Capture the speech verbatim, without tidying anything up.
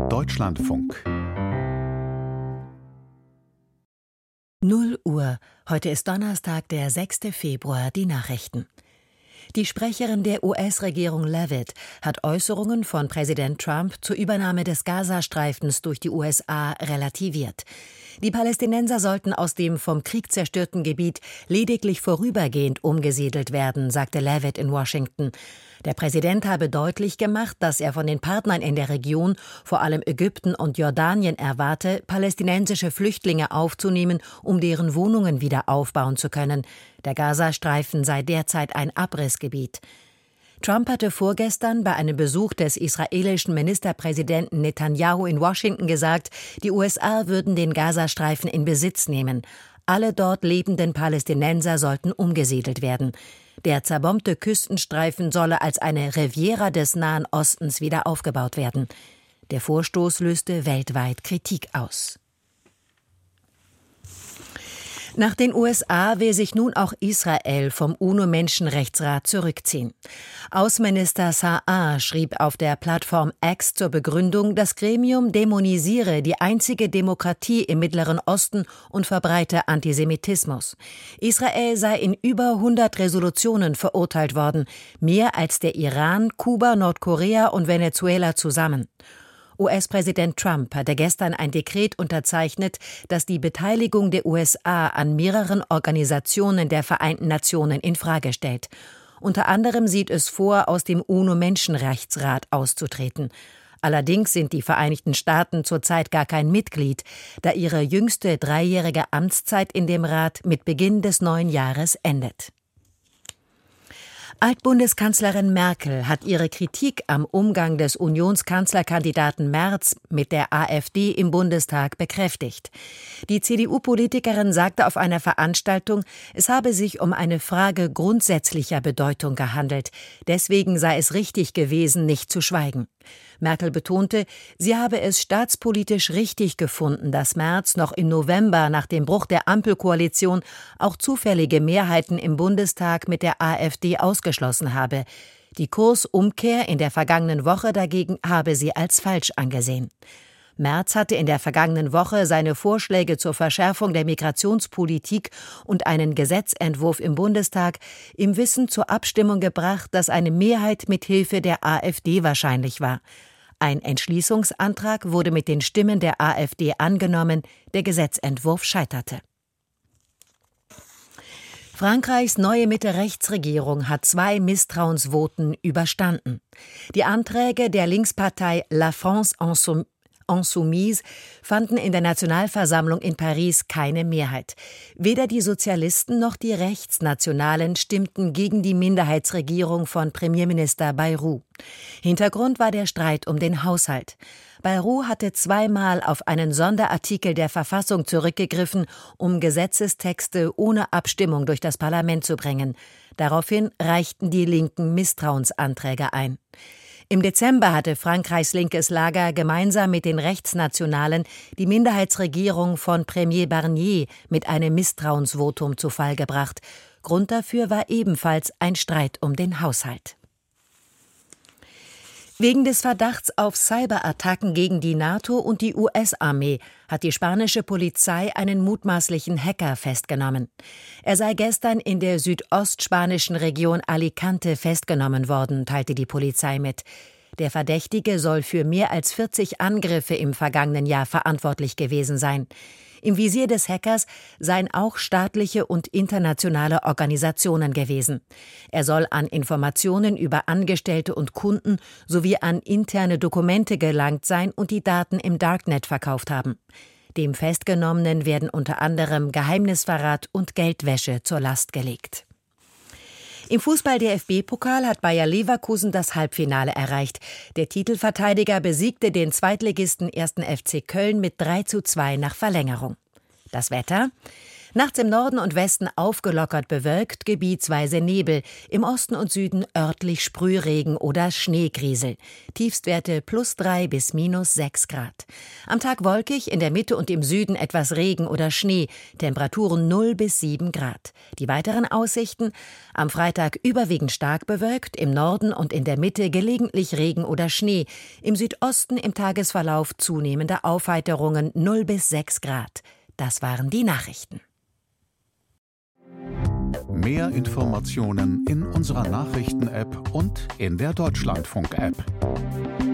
Deutschlandfunk. null Uhr. Heute ist Donnerstag, der sechster Februar. Die Nachrichten. Die Sprecherin der U S-Regierung Leavitt hat Äußerungen von Präsident Trump zur Übernahme des Gazastreifens durch die U S A relativiert. Die Palästinenser sollten aus dem vom Krieg zerstörten Gebiet lediglich vorübergehend umgesiedelt werden, sagte Leavitt in Washington. Der Präsident habe deutlich gemacht, dass er von den Partnern in der Region, vor allem Ägypten und Jordanien, erwarte, palästinensische Flüchtlinge aufzunehmen, um deren Wohnungen wieder aufbauen zu können. Der Gazastreifen sei derzeit ein Abrissgebiet. Trump hatte vorgestern bei einem Besuch des israelischen Ministerpräsidenten Netanyahu in Washington gesagt, die U S A würden den Gazastreifen in Besitz nehmen. Alle dort lebenden Palästinenser sollten umgesiedelt werden. Der zerbombte Küstenstreifen solle als eine Riviera des Nahen Ostens wieder aufgebaut werden. Der Vorstoß löste weltweit Kritik aus. Nach den U S A will sich nun auch Israel vom UNO-Menschenrechtsrat zurückziehen. Außenminister Sa'ar schrieb auf der Plattform X zur Begründung, das Gremium dämonisiere die einzige Demokratie im Mittleren Osten und verbreite Antisemitismus. Israel sei in über hundert Resolutionen verurteilt worden, mehr als der Iran, Kuba, Nordkorea und Venezuela zusammen. U S-Präsident Trump hatte gestern ein Dekret unterzeichnet, das die Beteiligung der U S A an mehreren Organisationen der Vereinten Nationen infrage stellt. Unter anderem sieht es vor, aus dem UNO-Menschenrechtsrat auszutreten. Allerdings sind die Vereinigten Staaten zurzeit gar kein Mitglied, da ihre jüngste dreijährige Amtszeit in dem Rat mit Beginn des neuen Jahres endet. Altbundeskanzlerin Merkel hat ihre Kritik am Umgang des Unionskanzlerkandidaten Merz mit der AfD im Bundestag bekräftigt. Die C D U-Politikerin sagte auf einer Veranstaltung, es habe sich um eine Frage grundsätzlicher Bedeutung gehandelt. Deswegen sei es richtig gewesen, nicht zu schweigen. Merkel betonte, sie habe es staatspolitisch richtig gefunden, dass Merz noch im November nach dem Bruch der Ampelkoalition auch zufällige Mehrheiten im Bundestag mit der AfD ausgeschlossen habe. Die Kursumkehr in der vergangenen Woche dagegen habe sie als falsch angesehen. Merz hatte in der vergangenen Woche seine Vorschläge zur Verschärfung der Migrationspolitik und einen Gesetzentwurf im Bundestag im Wissen zur Abstimmung gebracht, dass eine Mehrheit mit Hilfe der AfD wahrscheinlich war. Ein Entschließungsantrag wurde mit den Stimmen der AfD angenommen, der Gesetzentwurf scheiterte. Frankreichs neue Mitte-Rechts-Regierung hat zwei Misstrauensvoten überstanden. Die Anträge der Linkspartei La France Insoumise fanden in der Nationalversammlung in Paris keine Mehrheit. Weder die Sozialisten noch die Rechtsnationalen stimmten gegen die Minderheitsregierung von Premierminister Bayrou. Hintergrund war der Streit um den Haushalt. Bayrou hatte zweimal auf einen Sonderartikel der Verfassung zurückgegriffen, um Gesetzestexte ohne Abstimmung durch das Parlament zu bringen. Daraufhin reichten die Linken Misstrauensanträge ein. Im Dezember hatte Frankreichs linkes Lager gemeinsam mit den Rechtsnationalen die Minderheitsregierung von Premier Barnier mit einem Misstrauensvotum zu Fall gebracht. Grund dafür war ebenfalls ein Streit um den Haushalt. Wegen des Verdachts auf Cyberattacken gegen die NATO und die U S-Armee hat die spanische Polizei einen mutmaßlichen Hacker festgenommen. Er sei gestern in der südostspanischen Region Alicante festgenommen worden, teilte die Polizei mit. Der Verdächtige soll für mehr als vierzig Angriffe im vergangenen Jahr verantwortlich gewesen sein. Im Visier des Hackers seien auch staatliche und internationale Organisationen gewesen. Er soll an Informationen über Angestellte und Kunden sowie an interne Dokumente gelangt sein und die Daten im Darknet verkauft haben. Dem Festgenommenen werden unter anderem Geheimnisverrat und Geldwäsche zur Last gelegt. Im Fußball-D F B-Pokal hat Bayer Leverkusen das Halbfinale erreicht. Der Titelverteidiger besiegte den Zweitligisten ersten F C Köln mit drei zu zwei nach Verlängerung. Das Wetter: Nachts im Norden und Westen aufgelockert bewölkt, gebietsweise Nebel, im Osten und Süden örtlich Sprühregen oder Schneegriesel. Tiefstwerte plus drei bis minus sechs Grad. Am Tag wolkig, in der Mitte und im Süden etwas Regen oder Schnee, Temperaturen null bis sieben Grad. Die weiteren Aussichten: am Freitag überwiegend stark bewölkt, im Norden und in der Mitte gelegentlich Regen oder Schnee, im Südosten im Tagesverlauf zunehmende Aufheiterungen null bis sechs Grad. Das waren die Nachrichten. Mehr Informationen in unserer Nachrichten-App und in der Deutschlandfunk-App.